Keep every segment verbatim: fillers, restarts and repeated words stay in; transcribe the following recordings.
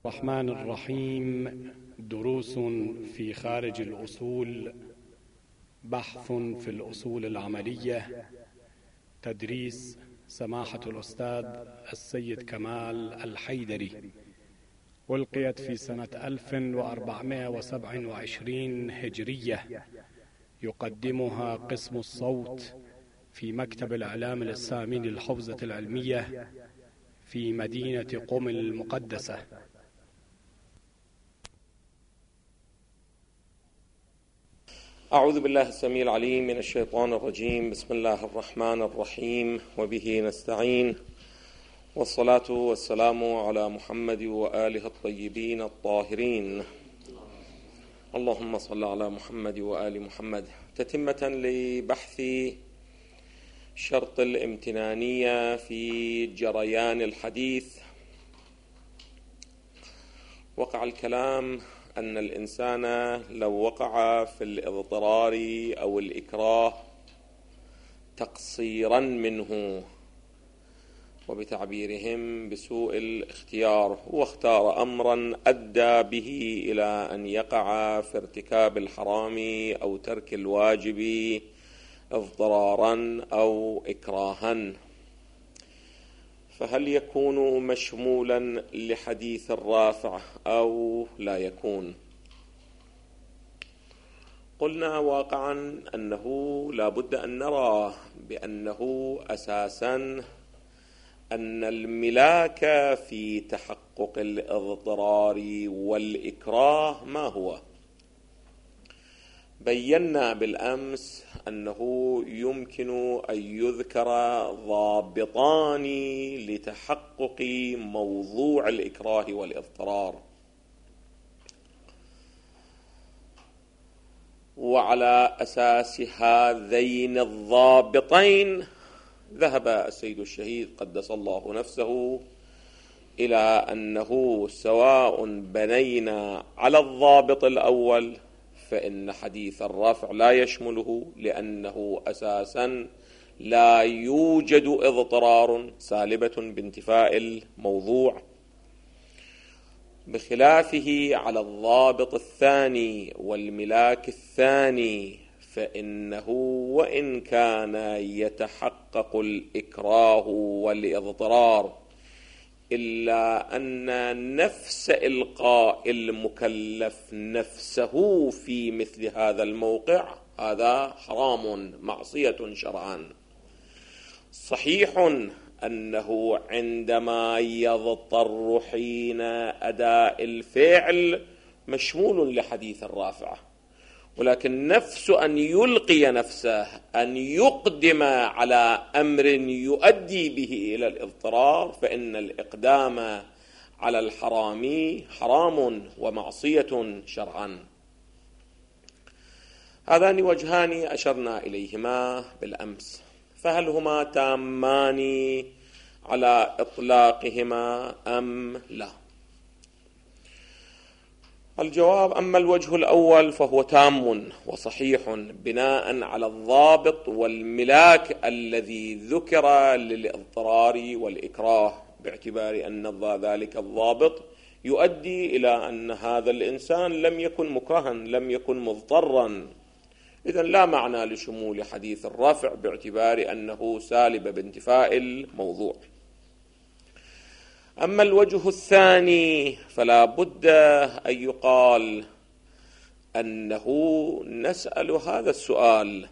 الرحمن الرحيم. دروس في خارج الأصول، بحث في الأصول العملية، تدريس سماحة الأستاذ السيد كمال الحيدري، ألقيت في سنة ألف وأربعمائة وسبعة وعشرين هجرية. يقدمها قسم الصوت في مكتب الإعلام للسامي للحوزة العلمية في مدينة قم المقدسة. أعوذ بالله السميع العليم من الشيطان الرجيم. بسم الله الرحمن الرحيم، وبه نستعين، والصلاة والسلام على محمد وآله الطيبين الطاهرين. اللهم صل على محمد وآل محمد. تتمة لبحث شرط الامتنانية في جريان الحديث. وقع الكلام أن الإنسان لو وقع في الاضطرار أو الإكراه تقصيرا منه، وبتعبيرهم بسوء الاختيار، واختار أمرا أدى به إلى أن يقع في ارتكاب الحرام أو ترك الواجب اضطرارا أو إكراها، فهل يكون مشمولا لحديث الرافع أو لا يكون؟ قلنا واقعا أنه لا بد أن نرى بأنه أساسا أن الملاك في تحقق الاضطرار والإكراه ما هو؟ بينا بالأمس أنه يمكن أن يذكر ضابطان لتحقق موضوع الإكراه والاضطرار، وعلى أساس هذين الضابطين ذهب السيد الشهيد قدس الله نفسه إلى أنه سواء بنينا على الضابط الأول فإن حديث الرفع لا يشمله، لأنه أساسا لا يوجد اضطرار سالبة بانتفاء الموضوع، بخلافه على الضابط الثاني والملاك الثاني، فإنه وإن كان يتحقق الإكراه والإضطرار إلا أن نفس إلقاء المكلف نفسه في مثل هذا الموقع هذا حرام معصية شرعا. صحيح أنه عندما يضطر حين أداء الفعل مشمول لحديث الرافع، ولكن نفس أن يلقي نفسه أن يقدم على أمر يؤدي به إلى الاضطرار، فإن الإقدام على الحرام حرام ومعصية شرعا. هذان وجهان أشرنا إليهما بالأمس، فهل هما تامان على إطلاقهما أم لا؟ الجواب: أما الوجه الأول فهو تام وصحيح بناء على الضابط والملاك الذي ذكر للاضطرار والإكراه، باعتبار أن ذلك الضابط يؤدي إلى أن هذا الإنسان لم يكن مكرها، لم يكن مضطرا. إذن لا معنى لشمول حديث الرفع باعتبار أنه سالب بانتفاء الموضوع. أما الوجه الثاني فلا بد أن يقال أنه نسأل هذا السؤال: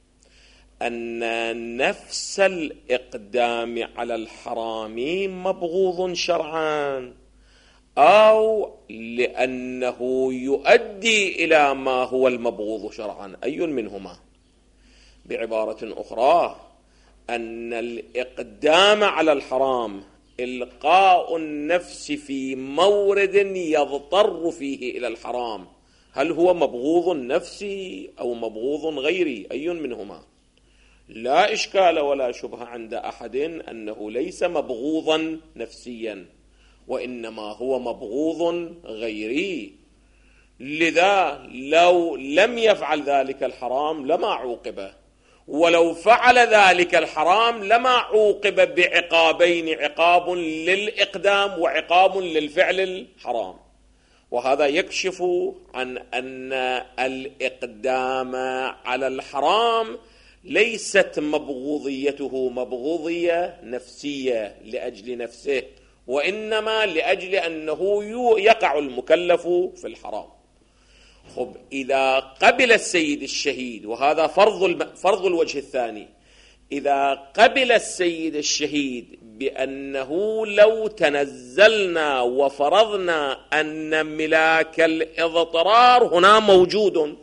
أن نفس الإقدام على الحرام مبغوض شرعا، أو لأنه يؤدي إلى ما هو المبغوض شرعا؟ أي منهما؟ بعبارة أخرى، أن الإقدام على الحرام إلقاء النفس في مورد يضطر فيه إلى الحرام، هل هو مبغوض نفسي أو مبغوض غيري؟ أي منهما؟ لا إشكال ولا شبهة عند أحد أنه ليس مبغوضا نفسيا، وإنما هو مبغوض غيري. لذا لو لم يفعل ذلك الحرام لما عوقبه، ولو فعل ذلك الحرام لما عوقب بعقابين، عقاب للإقدام وعقاب للفعل الحرام. وهذا يكشف عن أن الإقدام على الحرام ليست مبغوضيته مبغوضية نفسية لأجل نفسه، وإنما لأجل أنه يقع المكلف في الحرام. خب إذا قبل السيد الشهيد، وهذا فرض فرض الوجه الثاني، إذا قبل السيد الشهيد بأنه لو تنزلنا وفرضنا أن ملاك الإضطرار هنا موجود،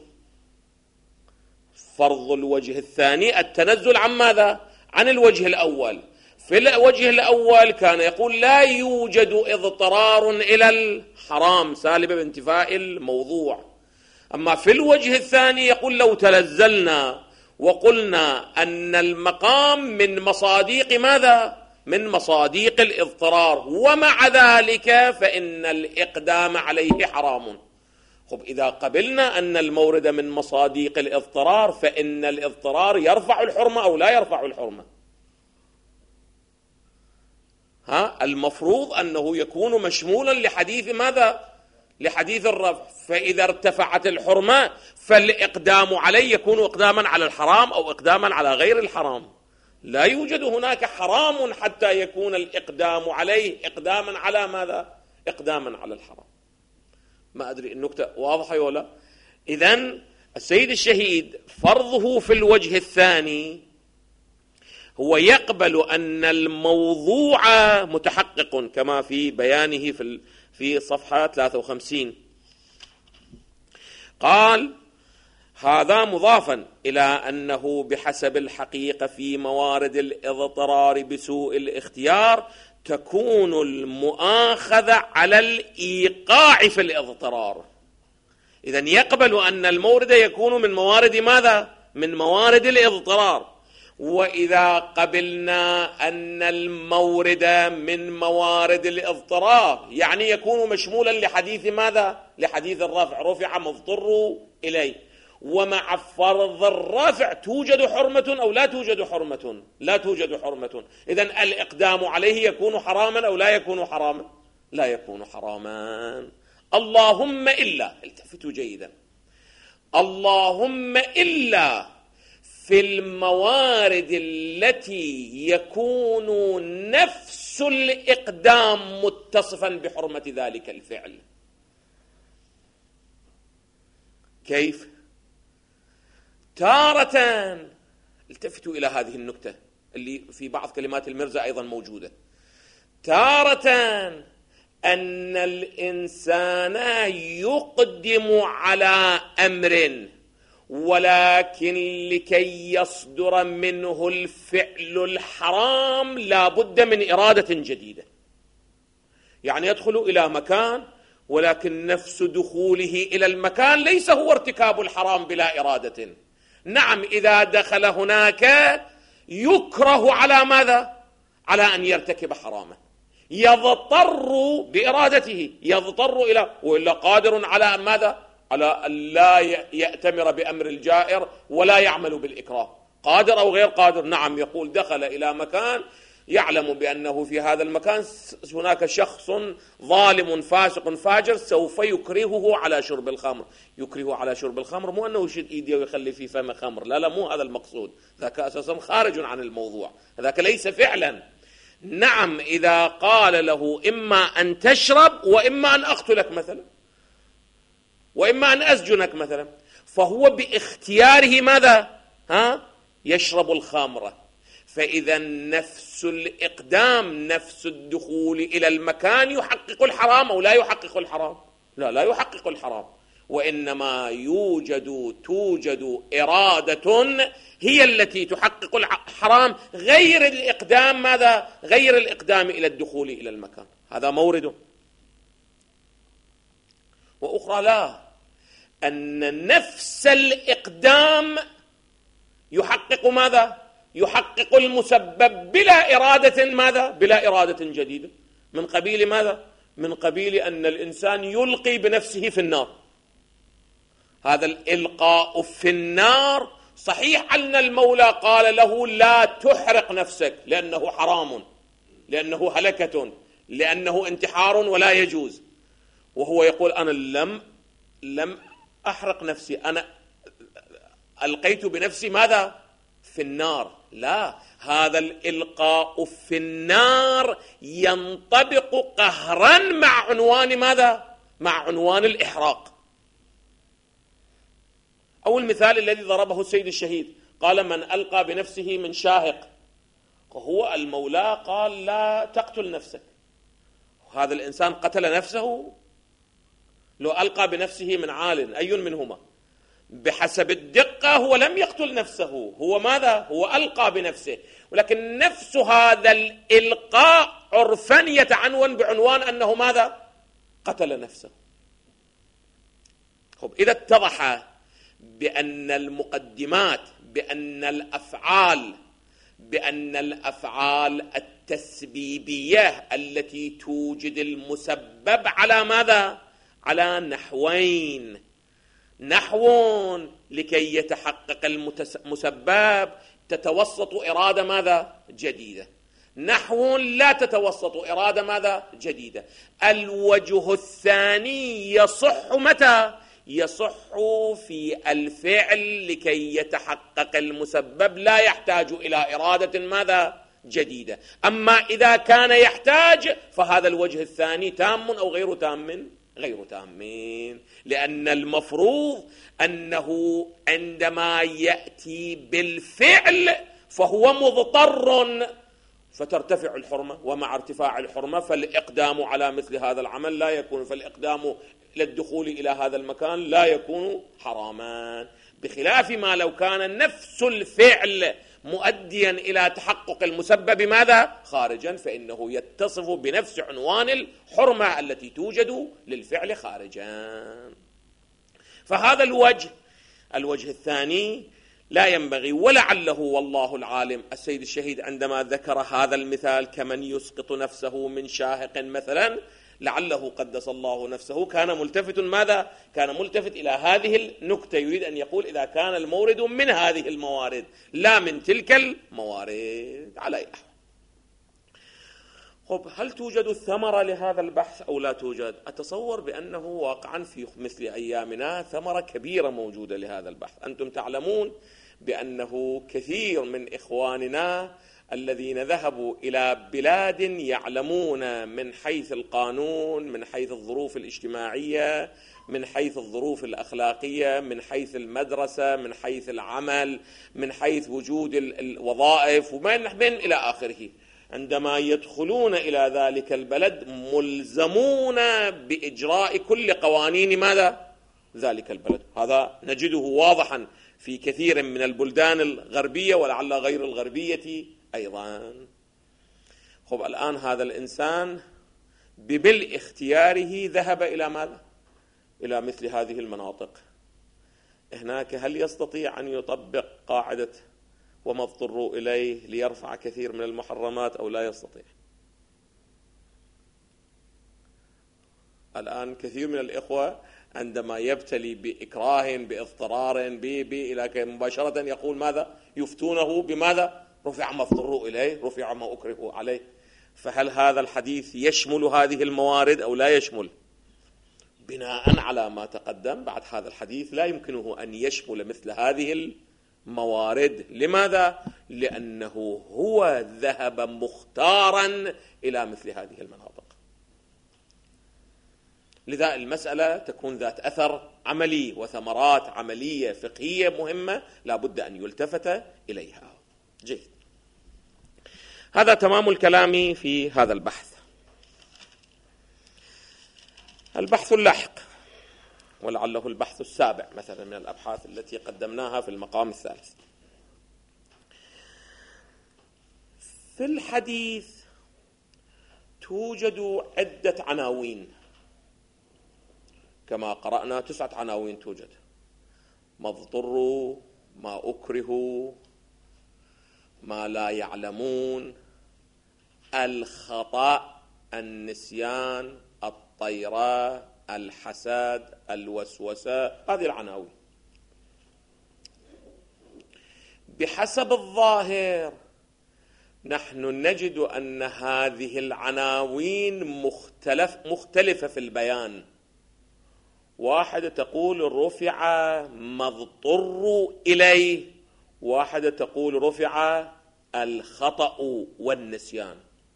فرض الوجه الثاني التنزل عن ماذا؟ عن الوجه الأول. في الوجه الأول كان يقول لا يوجد اضطرار إلى الحرام سالب بانتفاء الموضوع، أما في الوجه الثاني يقول لو تنزلنا وقلنا أن المقام من مصاديق ماذا؟ من مصاديق الاضطرار، ومع ذلك فإن الإقدام عليه حرام. خب إذا قبلنا أن المورد من مصاديق الاضطرار فإن الاضطرار يرفع الحرمة أو لا يرفع الحرمة؟ ها المفروض أنه يكون مشمولا لحديث ماذا؟ لحديث الرفع. فإذا ارتفعت الحرمة فالإقدام عليه يكون إقداما على الحرام أو إقداما على غير الحرام. لا يوجد هناك حرام حتى يكون الإقدام عليه إقداما على ماذا؟ إقداما على الحرام. ما أدري النكتة واضحة ولا؟ إذن السيد الشهيد فرضه في الوجه الثاني هو يقبل أن الموضوع متحقق كما في بيانه في في صفحة ثلاثة وخمسين. قال هذا مضافا إلى أنه بحسب الحقيقة في موارد الاضطرار بسوء الاختيار تكون المؤاخذة على الإيقاع في الاضطرار. إذن يقبل أن المورد يكون من موارد ماذا؟ من موارد الاضطرار. وإذا قبلنا أن المورد من موارد الاضطرار يعني يكون مشمولا لحديث ماذا؟ لحديث الرفع، رفع مضطر إليه، ومع فرض الرفع توجد حرمة أو لا توجد حرمة؟ لا توجد حرمة. إذن الإقدام عليه يكون حراما أو لا يكون حراما؟ لا يكون حراما. اللهم إلا، التفتوا جيدا، اللهم إلا في الموارد التي يكون نفس الإقدام متصفا بحرمة ذلك الفعل. كيف؟ تارة، التفتوا إلى هذه النكتة اللي في بعض كلمات المرزا أيضا موجودة، تارة أن الإنسان يقدم على أمر ولكن لكي يصدر منه الفعل الحرام لا بد من إرادة جديدة. يعني يدخل إلى مكان ولكن نفس دخوله إلى المكان ليس هو ارتكاب الحرام بلا إرادة. نعم إذا دخل هناك يكره على ماذا؟ على أن يرتكب حراما، يضطر بإرادته، يضطر إلى، وإلا قادر على ماذا؟ على أن لا يأتمر بأمر الجائر ولا يعمل بالإكراه. قادر أو غير قادر؟ نعم. يقول دخل إلى مكان يعلم بأنه في هذا المكان هناك شخص ظالم فاسق فاجر سوف يكرهه على شرب الخمر. يكرهه على شرب الخمر مو أنه يشد إيديه ويخلي في فم خمر، لا لا، مو هذا المقصود، ذاك أساسا خارج عن الموضوع، ذاك ليس فعلا. نعم إذا قال له إما أن تشرب وإما أن أقتلك مثلا، وإما أن أسجنك مثلا، فهو باختياره ماذا؟ ها؟ يشرب الخمر. فإذا نفس الإقدام، نفس الدخول إلى المكان يحقق الحرام أو لا يحقق الحرام؟ لا، لا يحقق الحرام، وإنما يوجد توجد إرادة هي التي تحقق الحرام غير الإقدام ماذا؟ غير الإقدام إلى الدخول إلى المكان. هذا مورد. وأخرى لا، أن نفس الإقدام يحقق ماذا؟ يحقق المسبب بلا إرادة ماذا؟ بلا إرادة جديدة. من قبيل ماذا؟ من قبيل أن الإنسان يلقي بنفسه في النار. هذا الإلقاء في النار صحيح أن المولى قال له لا تحرق نفسك لأنه حرام، لأنه هلكة، لأنه انتحار ولا يجوز، وهو يقول أنا لم لم أحرق نفسي، أنا ألقيت بنفسي ماذا؟ في النار. لا، هذا الإلقاء في النار ينطبق قهرا مع عنوان ماذا؟ مع عنوان الإحراق. أو المثال الذي ضربه السيد الشهيد، قال من ألقى بنفسه من شاهق، هو المولى قال لا تقتل نفسك، هذا الإنسان قتل نفسه؟ لو ألقى بنفسه من عال أي منهما؟ بحسب الدقة هو لم يقتل نفسه، هو ماذا؟ هو ألقى بنفسه، ولكن نفس هذا الإلقاء عرفا يتعنون بعنوان أنه ماذا؟ قتل نفسه. خب، إذا اتضح بأن المقدمات، بأن الأفعال بأن الأفعال التسبيبية التي توجد المسبب على ماذا؟ على نحوين، نحو لكي يتحقق المسبب تتوسط إرادة ماذا؟ جديدة، نحو لا تتوسط إرادة ماذا؟ جديدة. الوجه الثاني يصح متى؟ يصح في الفعل لكي يتحقق المسبب لا يحتاج إلى إرادة ماذا؟ جديدة. أما إذا كان يحتاج فهذا الوجه الثاني تام أو غير تام؟ غير تامين، لأن المفروض أنه عندما يأتي بالفعل فهو مضطر فترتفع الحرمة، ومع ارتفاع الحرمة فالإقدام على مثل هذا العمل لا يكون، فالإقدام للدخول إلى هذا المكان لا يكون حراما، بخلاف ما لو كان نفس الفعل مؤديا إلى تحقق المسبب ماذا؟ خارجا، فإنه يتصف بنفس عنوان الحرمة التي توجد للفعل خارجا. فهذا الوجه الوجه الثاني لا ينبغي، ولعله والله العالم السيد الشهيد عندما ذكر هذا المثال كمن يسقط نفسه من شاهق مثلا، لعله قدس الله نفسه كان ملتفت ماذا؟ كان ملتفت إلى هذه النكتة، يريد أن يقول إذا كان المورد من هذه الموارد لا من تلك الموارد. على أي أحوال، خب، هل توجد الثمرة لهذا البحث أو لا توجد؟ أتصور بأنه واقعا في مثل أيامنا ثمرة كبيرة موجودة لهذا البحث. أنتم تعلمون بأنه كثير من إخواننا الذين ذهبوا إلى بلاد يعلمون من حيث القانون، من حيث الظروف الاجتماعية، من حيث الظروف الأخلاقية، من حيث المدرسة، من حيث العمل، من حيث وجود الوظائف ومن إلى آخره، عندما يدخلون إلى ذلك البلد ملزمون بإجراء كل قوانين ماذا؟ ذلك البلد. هذا نجده واضحا في كثير من البلدان الغربية ولعل غير الغربية أيضا. خب، الآن هذا الإنسان بالاختياره ذهب إلى ماذا؟ إلى مثل هذه المناطق. هناك هل يستطيع أن يطبق قاعدة وما اضطروا إليه ليرفع كثير من المحرمات أو لا يستطيع؟ الآن كثير من الإخوة عندما يبتلي بإكراه بإضطرار بي إلى مباشرة يقول ماذا؟ يفتونه بماذا؟ رفع ما اضطروا إليه، رفع ما أكرهوا عليه. فهل هذا الحديث يشمل هذه الموارد أو لا يشمل؟ بناء على ما تقدم بعد هذا الحديث لا يمكنه أن يشمل مثل هذه الموارد. لماذا؟ لأنه هو ذهب مختارا إلى مثل هذه المناطق. لذا المسألة تكون ذات أثر عملي وثمرات عملية فقهية مهمة لا بد أن يلتفت إليها. جيد، هذا تمام الكلام في هذا البحث. البحث اللاحق ولعله البحث السابع مثلا من الأبحاث التي قدمناها في المقام الثالث. في الحديث توجد عدة عناوين كما قرأنا، تسعة عناوين توجد: ما اضطروا، ما أكرهوا، ما لا يعلمون، الخطأ، النسيان، الطيرة، الحسد، الوسوسة. هذه العناوين. بحسب الظاهر نحن نجد أن هذه العناوين مختلف مختلفة في البيان. واحدة تقول رفع ما اضطر إليه، واحدة تقول رفع الخطأ والنسيان.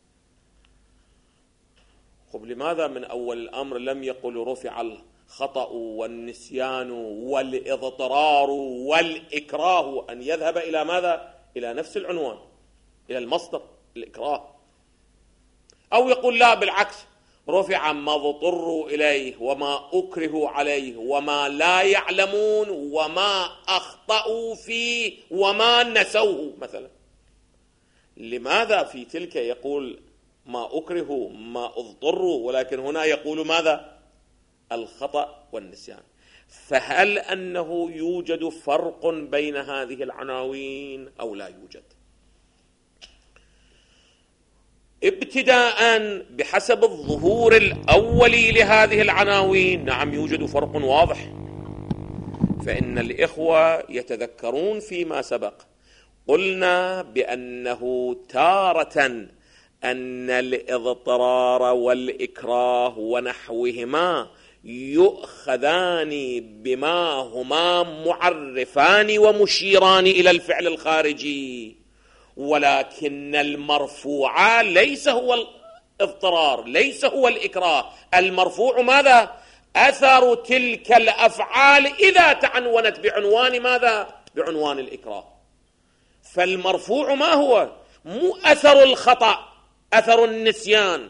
خب لماذا من أول الأمر لم يقل رفع الخطأ والنسيان والإضطرار والإكراه، أن يذهب إلى ماذا؟ إلى نفس العنوان، إلى المصدر الإكراه. أو يقول لا بالعكس، رفع ما اضطروا إليه وما أكره عليه وما لا يعلمون وما أخطأوا فيه وما نسوه مثلا. لماذا في تلك يقول ما أكره ما اضطروا، ولكن هنا يقول ماذا؟ الخطأ والنسيان. فهل أنه يوجد فرق بين هذه العناوين أو لا يوجد؟ ابتداء بحسب الظهور الأولي لهذه العناوين نعم يوجد فرق واضح. فإن الإخوة يتذكرون فيما سبق قلنا بأنه تارة أن الإضطرار والإكراه ونحوهما يؤخذان بما هما معرفان ومشيران إلى الفعل الخارجي، ولكن المرفوع ليس هو الاضطرار، ليس هو الإكراه. المرفوع ماذا؟ أثر تلك الأفعال إذا تعنونت بعنوان ماذا؟ بعنوان الإكراه. فالمرفوع ما هو؟ مو أثر الخطأ، أثر النسيان.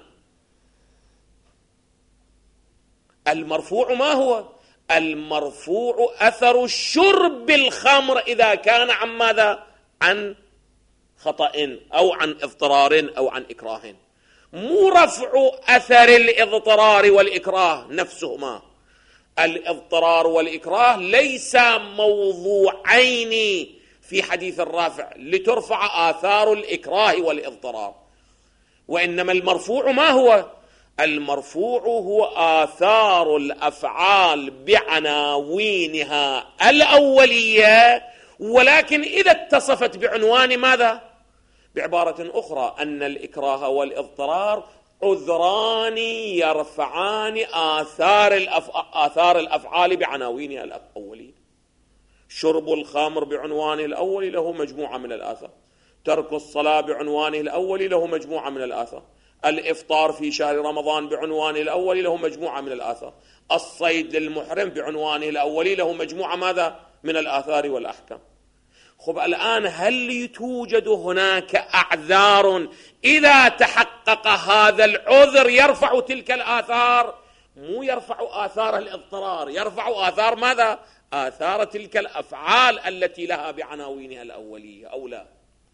المرفوع ما هو؟ المرفوع أثر شرب الخمر إذا كان عن ماذا؟ عن خطأ أو عن اضطرار أو عن إكراه. مو رفع أثر الاضطرار والإكراه نفسهما. الاضطرار والإكراه ليس موضوعين في حديث الرافع لترفع آثار الإكراه والإضطرار، وإنما المرفوع ما هو؟ المرفوع هو آثار الأفعال بعناوينها الأولية، ولكن إذا اتصفت بعنوان ماذا؟ بعبارة أخرى أن الإكراه والإضطرار عذران يرفعان آثار, الأف... آثار الأفعال بعناوينها الأولية. شرب الخمر بعنوانه الأول له مجموعة من الآثار، ترك الصلاة بعنوانه الأول له مجموعة من الآثار، الإفطار في شهر رمضان بعنوانه الأول له مجموعة من الآثار، الصيد للمحرم بعنوانه الأول له مجموعة ماذا؟ من الآثار والأحكام. خب الآن هل توجد هناك أعذار إذا تحقق هذا العذر يرفع تلك الآثار؟ مو يرفع آثار الاضطرار، يرفع آثار ماذا؟ آثار تلك الأفعال التي لها بعناوينها الأولية أو لا.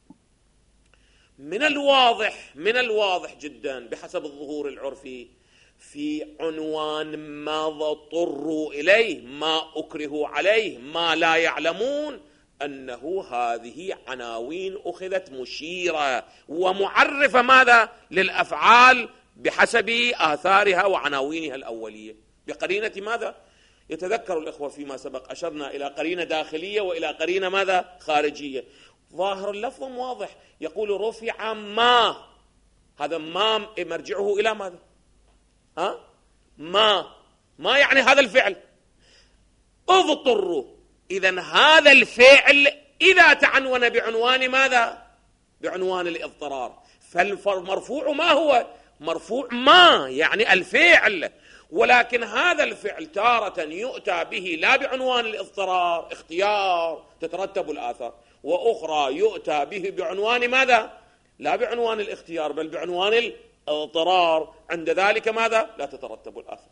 من الواضح من الواضح جدا بحسب الظهور العرفي في عنوان ما اضطروا إليه، ما أكرهوا عليه، ما لا يعلمون، أنه هذه عناوين أخذت مشيرة ومعرفة ماذا؟ للأفعال بحسب آثارها وعناوينها الأولية بقرينة ماذا؟ يتذكر الإخوة فيما سبق أشرنا إلى قرينة داخلية وإلى قرينة ماذا؟ خارجية. ظاهر اللفظ واضح، يقول رفع ما، هذا ما مرجعه إلى ماذا؟ ها؟ ما ما يعني هذا الفعل اضطروا. إذن هذا الفعل إذا تعنون بعنوان ماذا؟ بعنوان الاضطرار. فالمرفوع ما هو؟ مرفوع ما يعني الفعل، ولكن هذا الفعل تارة يؤتى به لا بعنوان الاضطرار اختيار تترتب الآثار، وأخرى يؤتى به بعنوان ماذا؟ لا بعنوان الاختيار بل بعنوان الاضطرار، عند ذلك ماذا؟ لا تترتب الآثار.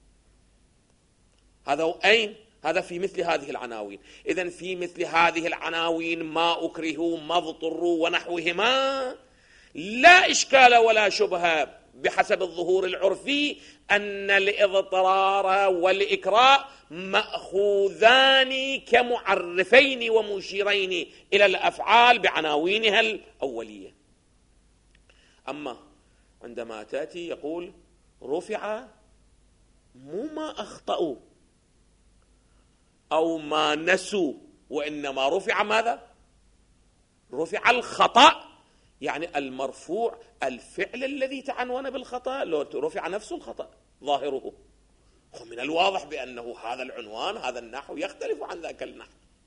هذا أين؟ هذا في مثل هذه العناوين. إذن في مثل هذه العناوين ما أكرهوا ما اضطروا ونحوهما لا إشكال ولا شبهة بحسب الظهور العرفي أن الاضطرار والإكراه مأخوذان كمعرفين ومشيرين إلى الأفعال بعناوينها الأولية. أما عندما تأتي يقول رفع مو ما أخطأوا أو ما نسوا، وإنما رفع ماذا؟ رفع الخطأ يعني المرفوع الفعل الذي تعنون بالخطأ، لو رفع نفس الخطأ ظاهره. ومن الواضح بأنه هذا العنوان هذا النحو يختلف عن ذاك النحو.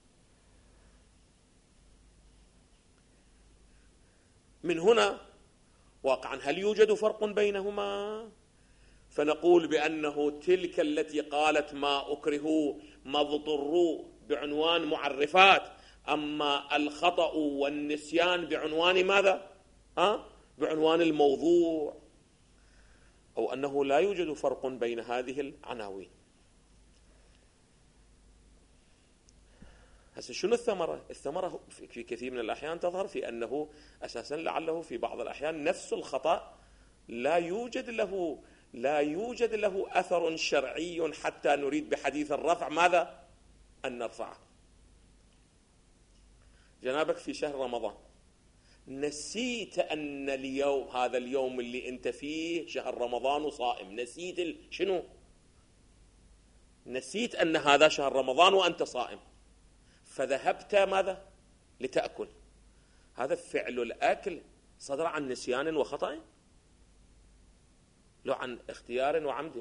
من هنا واقعا هل يوجد فرق بينهما؟ فنقول بأنه تلك التي قالت ما أكرهوا ما اضطروا بعنوان معرفات، أما الخطأ والنسيان بعنوان ماذا؟ ها؟ بعنوان الموضوع، أو أنه لا يوجد فرق بين هذه العناوين. هسه شنو الثمرة؟ الثمرة في كثير من الأحيان تظهر في أنه أساسا لعله في بعض الأحيان نفس الخطأ لا يوجد له لا يوجد له أثر شرعي حتى نريد بحديث الرفع ماذا؟ أن نرفعه. جنابك في شهر رمضان نسيت أن اليوم هذا اليوم اللي أنت فيه شهر رمضان وصائم، نسيت ال... شنو؟ نسيت أن هذا شهر رمضان وأنت صائم، فذهبت ماذا؟ لتأكل. هذا فعل الأكل صدر عن نسيان وخطأ؟ لو عن اختيار وعمد؟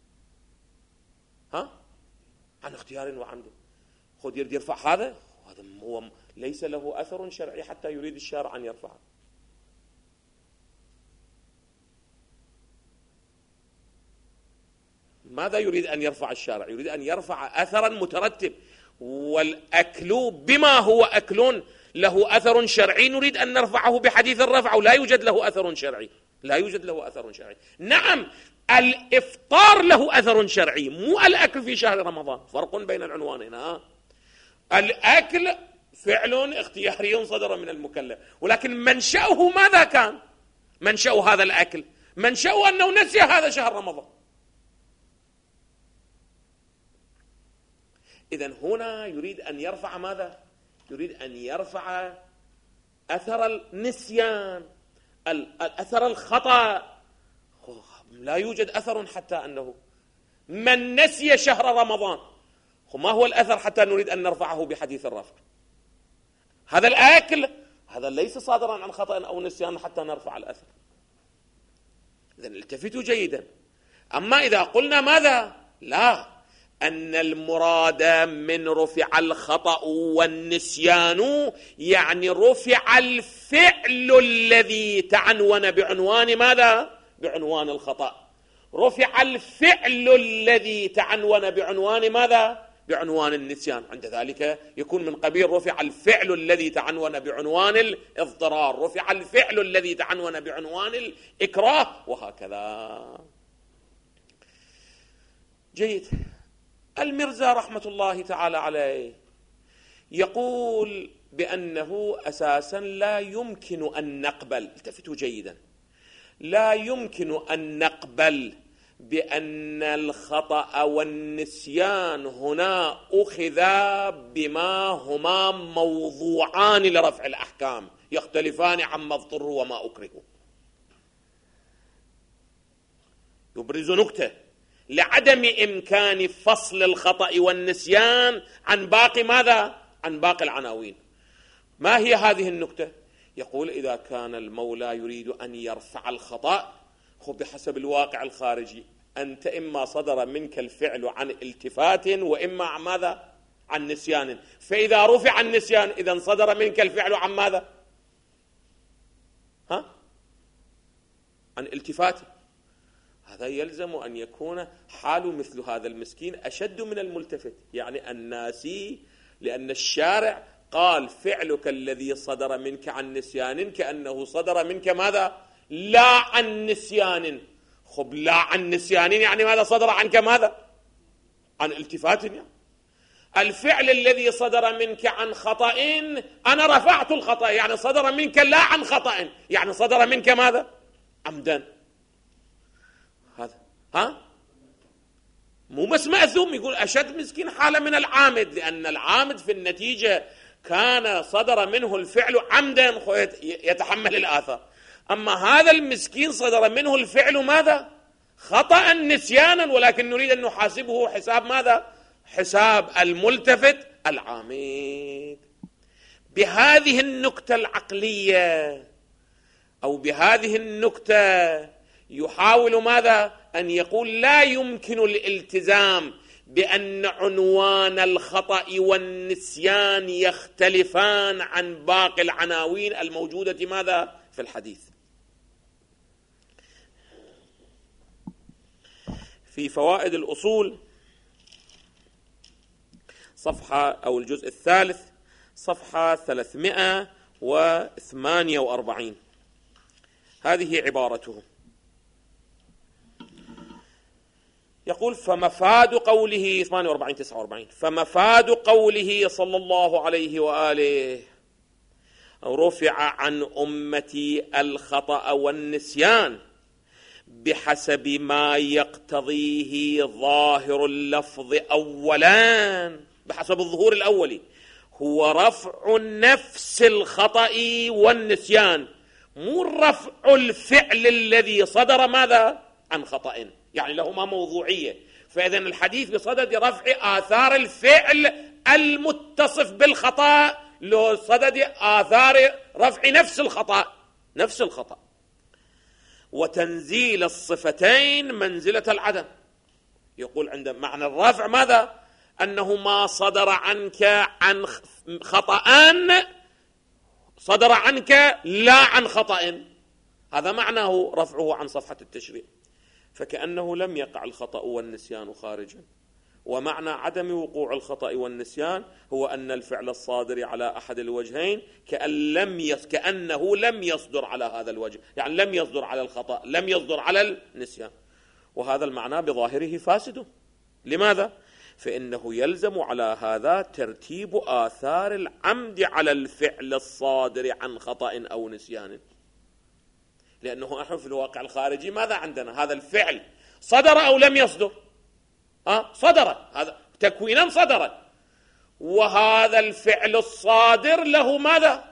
ها؟ عن اختيار وعمد. خذ يريد يرفع هذا، هذا هو ليس له أثر شرعي حتى يريد الشارع أن يرفعه. ماذا يريد أن يرفع الشارع؟ يريد أن يرفع أثرا مترتب، والأكل بما هو أكل له أثر شرعي نريد أن نرفعه بحديث الرفع، ولا يوجد له أثر شرعي. لا يوجد له أثر شرعي. نعم الإفطار له أثر شرعي، مو الأكل في شهر رمضان، فرق بين العنوانين. ها؟ الأكل فعل اختياري صدر من المكلف، ولكن منشأه ماذا كان؟ منشأ هذا الأكل منشأه أنه نسي هذا شهر رمضان. إذن هنا يريد أن يرفع ماذا؟ يريد أن يرفع أثر النسيان، أثر الخطأ. لا يوجد أثر حتى أنه من نسي شهر رمضان، ما هو الأثر حتى نريد أن نرفعه بحديث الرفع؟ هذا الأكل هذا ليس صادرا عن خطأ أو نسيان حتى نرفع الأثر. إذن التفتوا جيدا. أما إذا قلنا ماذا؟ لا، أن المراد من رفع الخطأ والنسيان يعني رفع الفعل الذي تعنون بعنوان ماذا؟ بعنوان الخطأ. رفع الفعل الذي تعنون بعنوان ماذا؟ بعنوان النسيان. عند ذلك يكون من قبيل رفع الفعل الذي تعنون بعنوان الاضطرار، رفع الفعل الذي تعنون بعنوان الإكراه، وهكذا. جيد. المرزا رحمة الله تعالى عليه يقول بأنه أساسا لا يمكن أن نقبل، التفتوا جيدا، لا يمكن أن نقبل بأن الخطأ والنسيان هنا أخذا بما هما موضوعان لرفع الأحكام يختلفان عما اضطروا وما أكرهوا. يبرز نكتة لعدم إمكان فصل الخطأ والنسيان عن باقي ماذا؟ عن باقي العناوين. ما هي هذه النكتة؟ يقول إذا كان المولى يريد أن يرفع الخطأ، خذ بحسب الواقع الخارجي، أنت إما صدر منك الفعل عن التفات وإما عن ماذا؟ عن نسيان. فإذا رفع النسيان إذن صدر منك الفعل عن ماذا؟ ها؟ عن التفات. هذا يلزم أن يكون حال مثل هذا المسكين أشد من الملتفت، يعني الناسي، لأن الشارع قال فعلك الذي صدر منك عن نسيان كأنه صدر منك ماذا؟ لا عن نسيان. خب لا عن نسيان يعني ماذا؟ صدر عنك ماذا؟ عن التفات. يعني الفعل الذي صدر منك عن خطأ أنا رفعت الخطأ، يعني صدر منك لا عن خطأ، يعني صدر منك ماذا؟ عمدا. هذا ها مو بس مأثوم، يقول أشد مسكين حالة من العامد، لأن العامد في النتيجة كان صدر منه الفعل عمدا يتحمل الآثار، أما هذا المسكين صدر منه الفعل ماذا؟ خطأ نسيانا، ولكن نريد أن نحاسبه حساب ماذا؟ حساب الملتفت العامد. بهذه النكتة العقلية أو بهذه النكتة يحاول ماذا؟ أن يقول لا يمكن الالتزام بأن عنوان الخطأ والنسيان يختلفان عن باقي العناوين الموجودة ماذا؟ في الحديث. في فوائد الأصول صفحة أو الجزء الثالث صفحة ثلاثمائة وثمانية وأربعين، هذه عبارته، يقول: فمفاد قوله ثمانية وأربعين تسعة وأربعين فمفاد قوله صلى الله عليه وآله: رفع عن أمتي الخطأ والنسيان بحسب ما يقتضيه ظاهر اللفظ أولا، بحسب الظهور الأولي، هو رفع نفس الخطأ والنسيان، مو رفع الفعل الذي صدر ماذا؟ عن خطأ، يعني لهما موضوعية. فإذا الحديث بصدد رفع آثار الفعل المتصف بالخطأ له صدد آثار رفع نفس الخطأ نفس الخطأ وتنزيل الصفتين منزلة العدم. يقول عند معنى الرفع ماذا؟ أنه ما صدر عنك عن خطأ صدر عنك لا عن خطأ، هذا معناه رفعه عن صفحة التشريع، فكأنه لم يقع الخطأ والنسيان خارجا. ومعنى عدم وقوع الخطأ والنسيان هو أن الفعل الصادر على أحد الوجهين كأن لم يص... كأنه لم يصدر على هذا الوجه، يعني لم يصدر على الخطأ، لم يصدر على النسيان، وهذا المعنى بظاهره فاسد. لماذا؟ فإنه يلزم على هذا ترتيب آثار العمد على الفعل الصادر عن خطأ أو نسيان، لأنه نحن في الواقع الخارجي ماذا عندنا؟ هذا الفعل صدر أو لم يصدر؟ أه صدر، هذا تكوينا صدر، وهذا الفعل الصادر له ماذا؟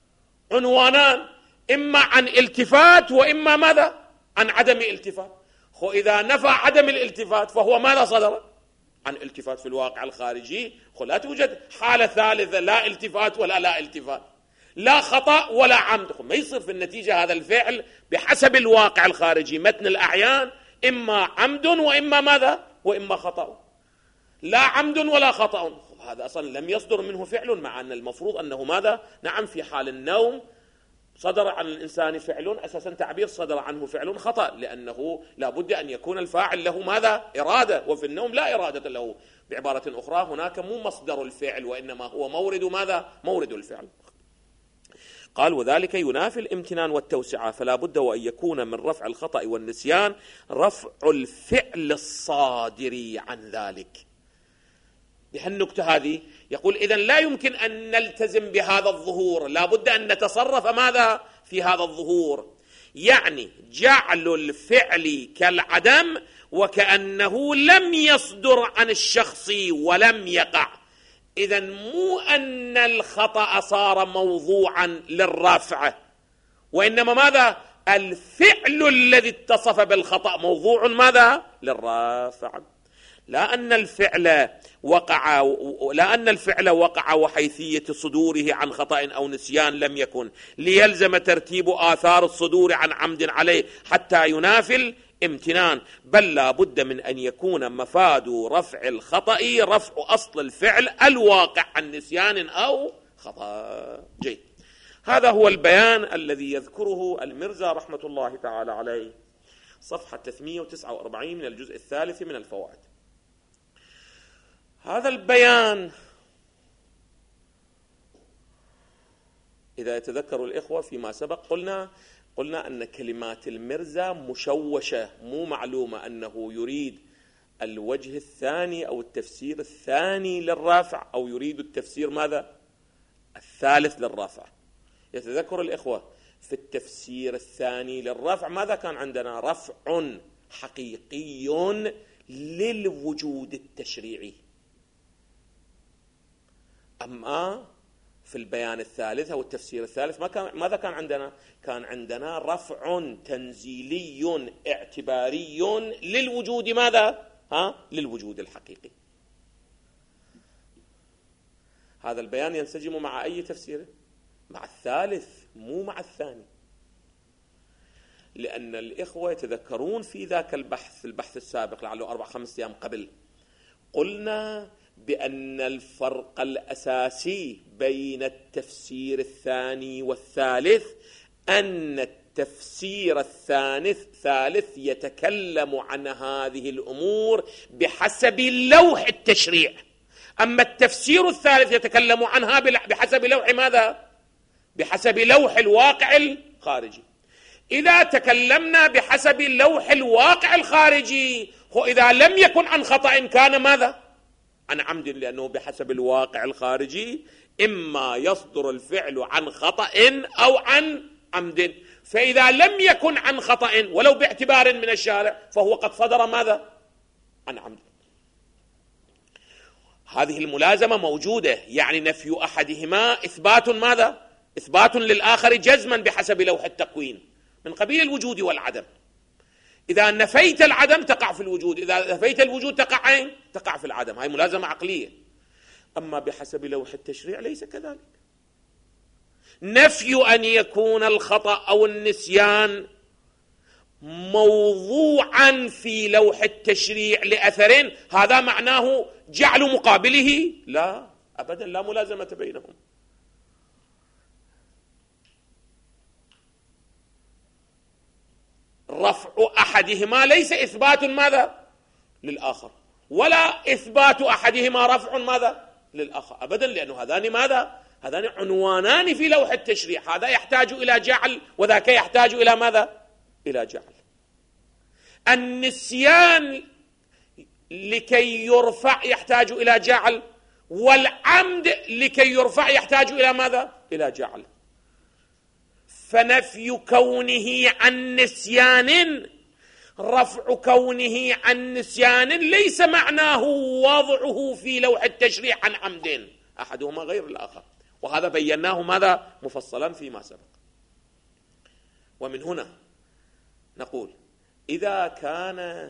عنوانان، إما عن التفات وإما ماذا؟ عن عدم التفات. خو إذا نفى عدم الالتفات فهو ماذا صدر؟ عن التفات. في الواقع الخارجي خو لا توجد حالة ثالثة، لا التفات ولا لا التفات، لا خطأ ولا عمد. خو ما يصير في النتيجة هذا الفعل بحسب الواقع الخارجي متن الأعيان إما عمد وإما ماذا؟ وإما خطأ، لا عمد ولا خطأ. هذا أصلا لم يصدر منه فعل، مع أن المفروض أنه ماذا؟ نعم، في حال النوم صدر عن الإنسان فعل، أساسا تعبير صدر عنه فعل خطأ، لأنه لا بد أن يكون الفاعل له ماذا؟ إرادة، وفي النوم لا إرادة له. بعبارة أخرى هناك مو مصدر الفعل وإنما هو مورد ماذا؟ مورد الفعل. قال: وذلك ينافي الامتنان والتوسعة، فلا بد وأن يكون من رفع الخطأ والنسيان رفع الفعل الصادر عن ذلك. بهالنكتة هذه يقول إذن لا يمكن أن نلتزم بهذا الظهور، لا بد أن نتصرف ماذا؟ في هذا الظهور، يعني جعل الفعل كالعدم وكأنه لم يصدر عن الشخص ولم يقع. إذن مو أن الخطأ صار موضوعا للرفع، وإنما ماذا؟ الفعل الذي اتصف بالخطأ موضوع ماذا؟ للرفع. لا أن الفعل وقع لا أن الفعل وقع وحيثية صدوره عن خطأ أو نسيان لم يكن ليلزم ترتيب آثار الصدور عن عمد عليه حتى ينافي الامتنان، بل لا بد من أن يكون مفاد رفع الخطأ رفع أصل الفعل الواقع عن نسيان أو خطأ. جيد، هذا هو البيان الذي يذكره المرزا رحمة الله تعالى عليه، صفحة ثلاثمائة وتسعة وأربعين من الجزء الثالث من الفوائد. هذا البيان إذا يتذكر الإخوة فيما سبق قلنا قلنا أن كلمات المرزا مشوشة، مو معلومة أنه يريد الوجه الثاني أو التفسير الثاني للرافع أو يريد التفسير ماذا؟ الثالث للرافع. يتذكر الإخوة في التفسير الثاني للرفع ماذا كان عندنا؟ رفع حقيقي للوجود التشريعي. أما في البيان الثالث أو التفسير الثالث ما كان ماذا كان عندنا؟ كان عندنا رفع تنزيلي اعتباري للوجود ماذا؟ ها؟ للوجود الحقيقي. هذا البيان ينسجم مع أي تفسير؟ مع الثالث، مو مع الثاني. لأن الإخوة يتذكرون في ذاك البحث البحث السابق لعله أربع خمس أيام قبل، قلنا بأن الفرق الأساسي بين التفسير الثاني والثالث أن التفسير الثاني الثالث يتكلم عن هذه الأمور بحسب لوح التشريع، أما التفسير الثالث يتكلم عنها بحسب لوح ماذا؟ بحسب لوح الواقع الخارجي. إذا تكلمنا بحسب لوح الواقع الخارجي، هو إذا لم يكن عن خطأ كان ماذا؟ عن عمد، لأنه بحسب الواقع الخارجي إما يصدر الفعل عن خطأ أو عن عمد، فإذا لم يكن عن خطأ ولو باعتبار من الشارع فهو قد صدر ماذا؟ عن عمد. هذه الملازمة موجودة، يعني نفي أحدهما إثبات ماذا؟ إثبات للآخر جزما بحسب لوح التكوين من قبيل الوجود والعدم. إذا نفيت العدم تقع في الوجود، إذا نفيت الوجود تقع أين؟ تقع في العدم. هاي ملازمة عقلية. أما بحسب لوح التشريع ليس كذلك. نفي أن يكون الخطأ أو النسيان موضوعا في لوح التشريع لأثر، هذا معناه جعل مقابله؟ لا أبدا، لا ملازمة بينهم. رفع أحدهما ليس إثبات ماذا؟ للآخر، ولا إثبات أحدهما رفع ماذا؟ للآخر أبدا، لأنه هذان ماذا؟ هذان عنوانان في لوح التشريع، هذا يحتاج إلى جعل وذاك يحتاج إلى ماذا؟ إلى جعل. النسيان لكي يرفع يحتاج إلى جعل، والعمد لكي يرفع يحتاج إلى ماذا؟ إلى جعل. فنفي كونه عن نسيان، رفع كونه عن نسيان ليس معناه وضعه في لوح التشريع عن عمد، أحدهما غير الآخر، وهذا بيناه ماذا؟ مفصلا فيما سبق. ومن هنا نقول إذا كان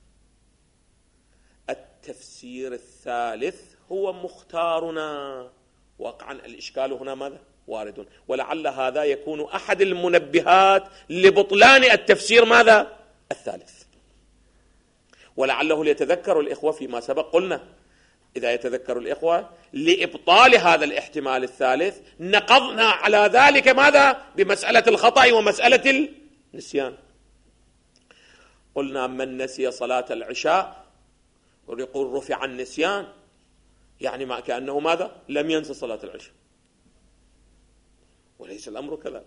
التفسير الثالث هو مختارنا، وقعا الإشكال هنا ماذا؟ وارد، ولعل هذا يكون أحد المنبهات لبطلان التفسير ماذا؟ الثالث. ولعله ليتذكر الإخوة فيما سبق قلنا إذا يتذكر الإخوة لإبطال هذا الاحتمال الثالث نقضنا على ذلك ماذا؟ بمسألة الخطأ ومسألة النسيان. قلنا من نسي صلاة العشاء ويقول رفع النسيان، يعني ما كأنه ماذا؟ لم ينسى صلاة العشاء، وليس الأمر كذلك.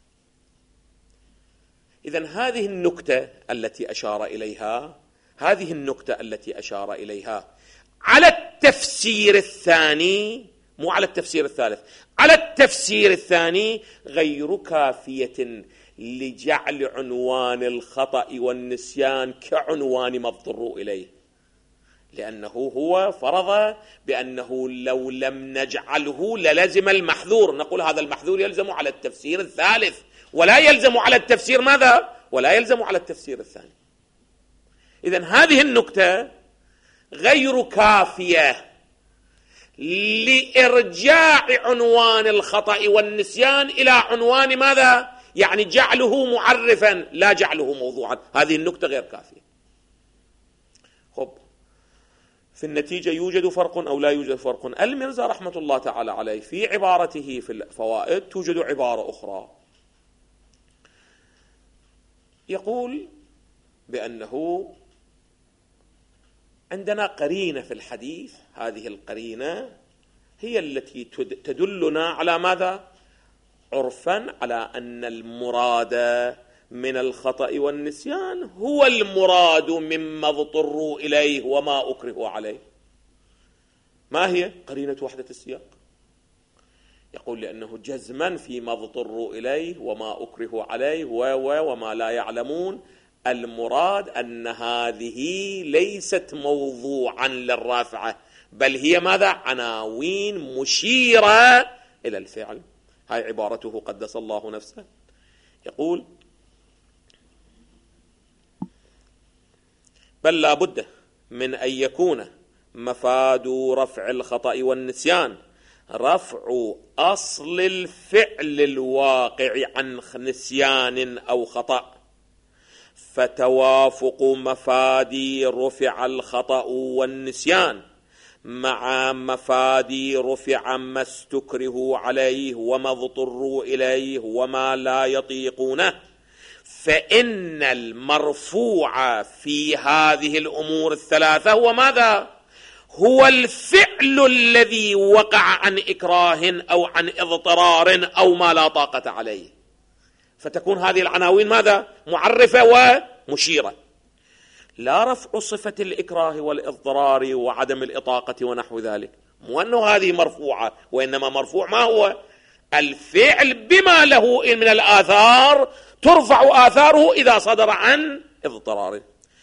إذن هذه النكتة التي أشار إليها هذه النكتة التي أشار إليها على التفسير الثاني، مو على التفسير الثالث، على التفسير الثاني غير كافية لجعل عنوان الخطأ والنسيان كعنوان ما اضطروا إليه، لأنه هو فرض بأنه لو لم نجعله للزم المحذور، نقول هذا المحذور يلزم على التفسير الثالث ولا يلزم على التفسير ماذا؟ ولا يلزم على التفسير الثاني. إذن هذه النكتة غير كافية لإرجاع عنوان الخطأ والنسيان إلى عنوان ماذا؟ يعني جعله معرفا لا جعله موضوعا. هذه النكتة غير كافية. خب، في النتيجة يوجد فرق أو لا يوجد فرق؟ المرزا رحمة الله تعالى عليه في عبارته في الفوائد توجد عبارة أخرى، يقول بأنه عندنا قرينة في الحديث، هذه القرينة هي التي تدلنا على ماذا؟ عرفا على أن المراد من الخطأ والنسيان هو المراد مما اضطروا إليه وما أكرهوا عليه. ما هي قرينة وحدة السياق؟ يقول لأنه جزما فيما اضطروا إليه وما أكرهوا عليه وما لا يعلمون، المراد أن هذه ليست موضوعا للرافعة، بل هي ماذا؟ عناوين مشيرة إلى الفعل. هاي عبارته قدس الله نفسه. يقول بل لا بد من أن يكون مفاد رفع الخطأ والنسيان رفع أصل الفعل الواقع عن نسيان أو خطأ، فتوافق مفادي رفع الخطأ والنسيان مع مفادي رفع ما استكرهوا عليه وما اضطروا إليه وما لا يطيقونه، فإن المرفوع في هذه الأمور الثلاثة هو ماذا؟ هو الفعل الذي وقع عن إكراه أو عن اضطرار أو ما لا طاقة عليه، فتكون هذه العناوين ماذا؟ معرفة ومشيرة، لا رفع صفة الإكراه والاضطرار وعدم الإطاقة ونحو ذلك، مو أنه هذه مرفوعة، وإنما مرفوع ما هو؟ الفعل بما له من الآثار ترفع آثاره إذا صدر عن اضطراره.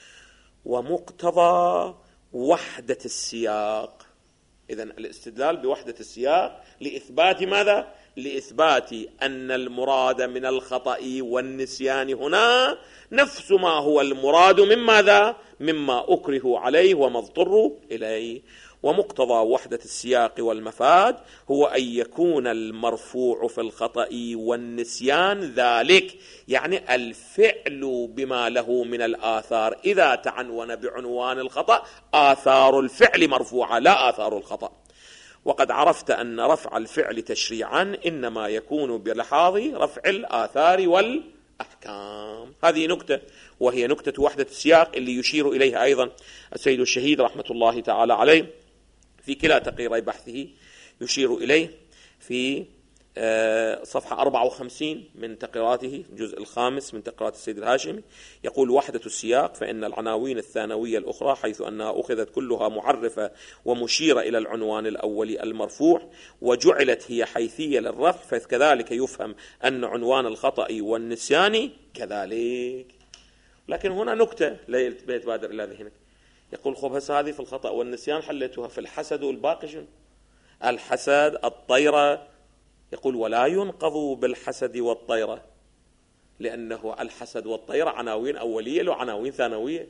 ومقتضى وحدة السياق، إذن الاستدلال بوحدة السياق لإثبات ماذا؟ لإثبات أن المراد من الخطأ والنسيان هنا نفس ما هو المراد من ماذا؟ مما أكره عليه وما اضطروا إليه. ومقتضى وحدة السياق والمفاد هو أن يكون المرفوع في الخطأ والنسيان ذلك، يعني الفعل بما له من الآثار إذا تعنون بعنوان الخطأ آثار الفعل مرفوعة لا آثار الخطأ. وقد عرفت أن رفع الفعل تشريعا إنما يكون بلحاظ رفع الآثار والأحكام. هذه نكتة، وهي نكتة وحدة السياق اللي يشير إليها أيضا السيد الشهيد رحمة الله تعالى عليه في كلا تقريري بحثه، يشير إليه في صفحة أربعة وخمسين من تقريراته الجزء الخامس من تقريرات السيد الهاشمي، يقول: وحدة السياق فإن العناوين الثانوية الأخرى حيث أنها أخذت كلها معرفة ومشيرة إلى العنوان الأولي المرفوع وجعلت هي حيثية للرفع، فكذلك يفهم أن عنوان الخطأ والنسيان كذلك. لكن هنا نكتة لا يتبادر إلى ذهنك، يقول: خب هسه هذه في الخطأ والنسيان حلتها في الحسد والباقي شنو؟ الحسد الطيرة، يقول: ولا ينقض بالحسد والطيرة، لأنه الحسد والطيرة عناوين أولية وعناوين ثانوية،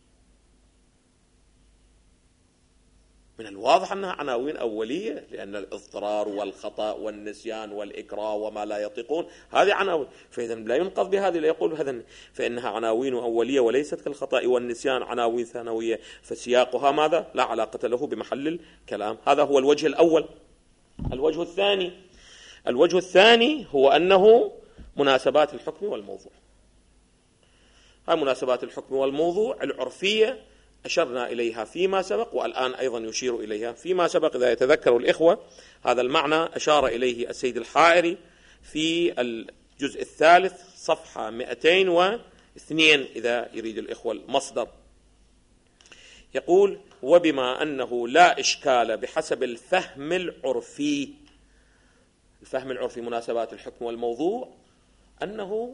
من الواضح أنها عناوين أولية، لأن الاضطرار والخطأ والنسيان والإكراه وما لا يطيقون هذه عناوين، فإذا لا ينقض بهذه، لا يقول هذا فإنها عناوين أولية وليست كالخطأ والنسيان عناوين ثانوية، فسياقها ماذا؟ لا علاقة له بمحل الكلام. هذا هو الوجه الأول. الوجه الثاني الوجه الثاني هو أنه مناسبات الحكم والموضوع. هاي مناسبات الحكم والموضوع العرفية أشرنا إليها فيما سبق، والآن أيضا يشير إليها فيما سبق. إذا يتذكروا الإخوة هذا المعنى أشار إليه السيد الحائري في الجزء الثالث صفحة مئتين واثنين إذا يريد الإخوة المصدر، يقول: وبما أنه لا إشكال بحسب الفهم العرفي. الفهم العرفي مناسبات الحكم والموضوع أنه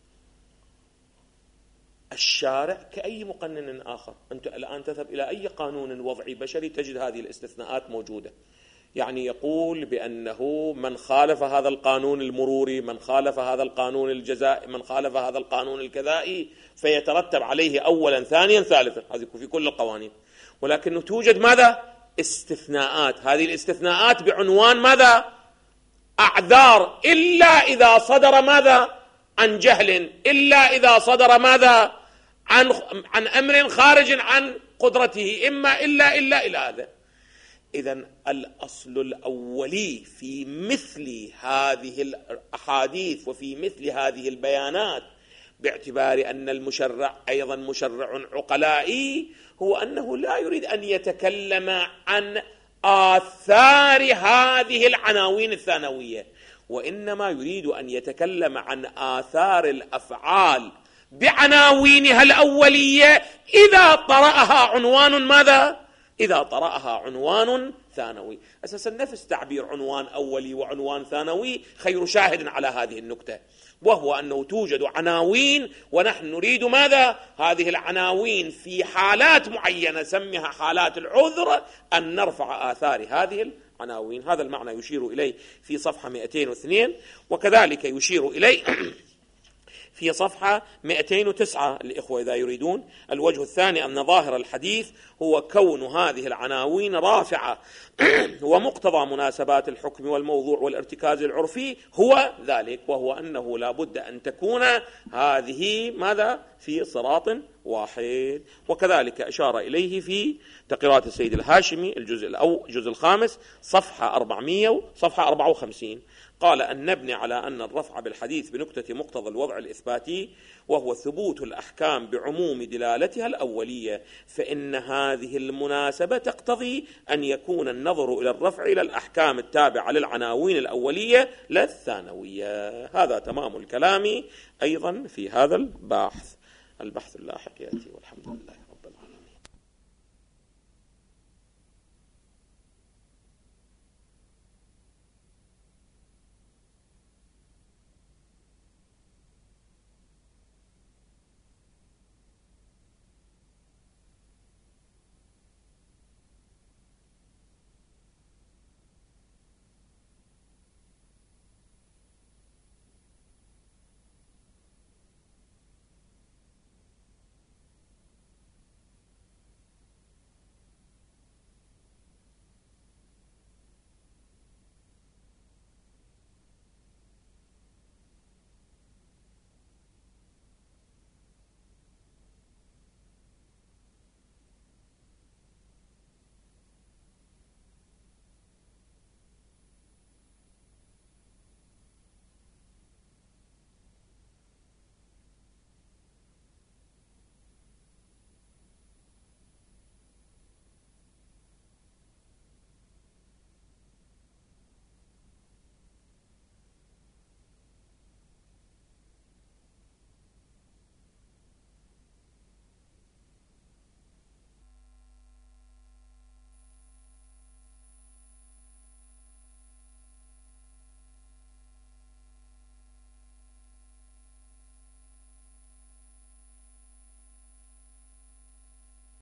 الشارع كأي مقنن آخر، أنت الآن تذهب إلى أي قانون وضعي بشري تجد هذه الاستثناءات موجودة، يعني يقول بأنه من خالف هذا القانون المروري، من خالف هذا القانون الجزائي، من خالف هذا القانون الكذائي، فيترتب عليه أولا ثانيا ثالثا، هذه في كل القوانين. ولكنه توجد ماذا؟ استثناءات، هذه الاستثناءات بعنوان ماذا؟ أعذار، إلا إذا صدر ماذا؟ عن جهل، إلا إذا صدر ماذا؟ عن عن أمر خارج عن قدرته، إما إلا إلا إلى هذا. إذن الأصل الأولي في مثل هذه الأحاديث وفي مثل هذه البيانات، باعتبار أن المشرع أيضا مشرع عقلائي، هو أنه لا يريد أن يتكلم عن آثار هذه العناوين الثانوية، وإنما يريد أن يتكلم عن آثار الأفعال بعناوينها الأولية إذا طرأها عنوان ماذا؟ إذا طرأها عنوان ثانوي. أساسا نفس تعبير عنوان أولي وعنوان ثانوي خير شاهد على هذه النكتة، وهو أنه توجد عناوين ونحن نريد ماذا؟ هذه العناوين في حالات معينة سميها حالات العذر أن نرفع آثار هذه العناوين. هذا المعنى يشير إليه في صفحة مئتين واثنين، وكذلك يشير إليه في صفحة مئتين وتسعة الإخوة إذا يريدون. الوجه الثاني أن ظاهر الحديث هو كون هذه العناوين رافعة ومقتضى مناسبات الحكم والموضوع والارتكاز العرفي هو ذلك، وهو أنه لا بد أن تكون هذه ماذا في صراط واحد. وكذلك أشار إليه في تقريرات السيد الهاشمي الجزء الأو الجزء الخامس صفحة أربعمائة صفحة أربعة وخمسين، قال أن نبني على أن الرفع بالحديث بنكتة مقتضى الوضع الإثباتي وهو ثبوت الأحكام بعموم دلالتها الأولية، فإن هذه المناسبة تقتضي أن يكون النظر إلى الرفع إلى الأحكام التابعة للعناوين الأولية لا الثانوية. هذا تمام الكلام أيضا في هذا البحث. البحث اللاحق يأتي والحمد لله رب العالمين.